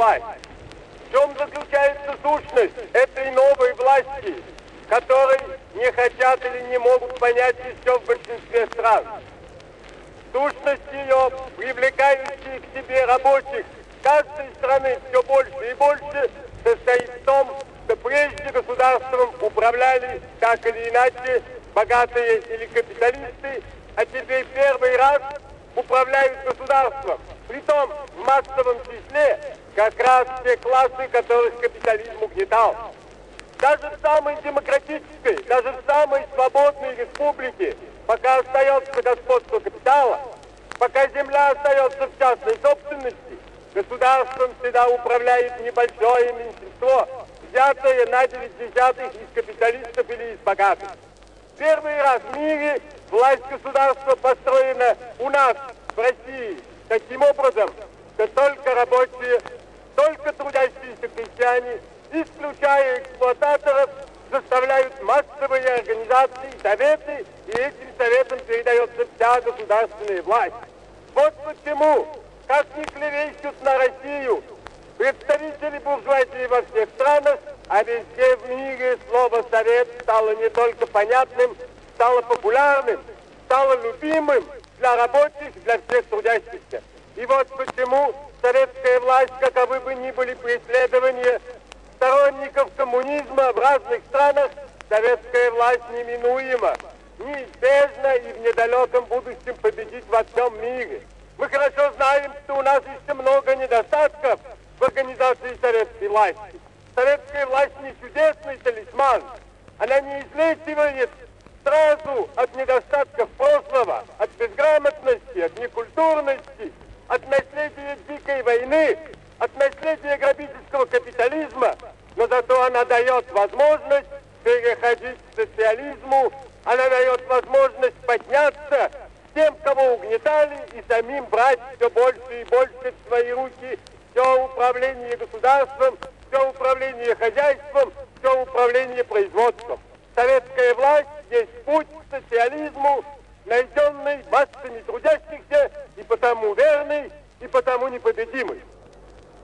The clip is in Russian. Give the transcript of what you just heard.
власть. В чем заключается сущность этой новой власти, которой не хотят или не могут понять еще в большинстве стран? Сущность ее, привлекающая к себе рабочих каждой страны все больше и больше, состоит в том, что прежде государством управляли так или иначе богатые или капиталисты, а теперь первый раз управляют государством. Притом в массовом числе как раз те классы, которых капитализм угнетал. Даже в самой демократической, даже в самой свободной республике, пока остается господство капитала, пока земля остается в частной собственности, государством всегда управляет небольшое меньшинство, взятое на 9/10 из капиталистов или из богатых. Первый раз в мире власть государства построена у нас, в России, таким образом, что только рабочие, только трудящиеся крестьяне, исключая эксплуататоров, заставляют массовые организации, советы, и этим советам передается вся государственная власть. Вот почему, как ни клевещут на Россию представители буржуазии во всех странах, а везде в мире слово «совет» стало не только понятным, стало популярным, стало любимым для рабочих, для всех трудящихся. И вот почему советская власть, каковы бы ни были преследования сторонников коммунизма в разных странах, советская власть неминуема, неизбежно и в недалеком будущем победит во всем мире. Мы хорошо знаем, что у нас еще много недостатков в организации советской власти. Советская власть не чудесный талисман. Она не излечивает сразу от недостатков прошлого, от безграмотности, от некультурности, от наследия дикой войны, от наследия грабительского капитализма, но зато она дает возможность переходить к социализму, она дает возможность подняться тем, кого угнетали, и самим брать все больше и больше в свои руки все управление государством, все управление хозяйством, все управление производством. Советская власть есть путь к социализму, найденный массами трудящихся, и потому верный, и потому непобедимый.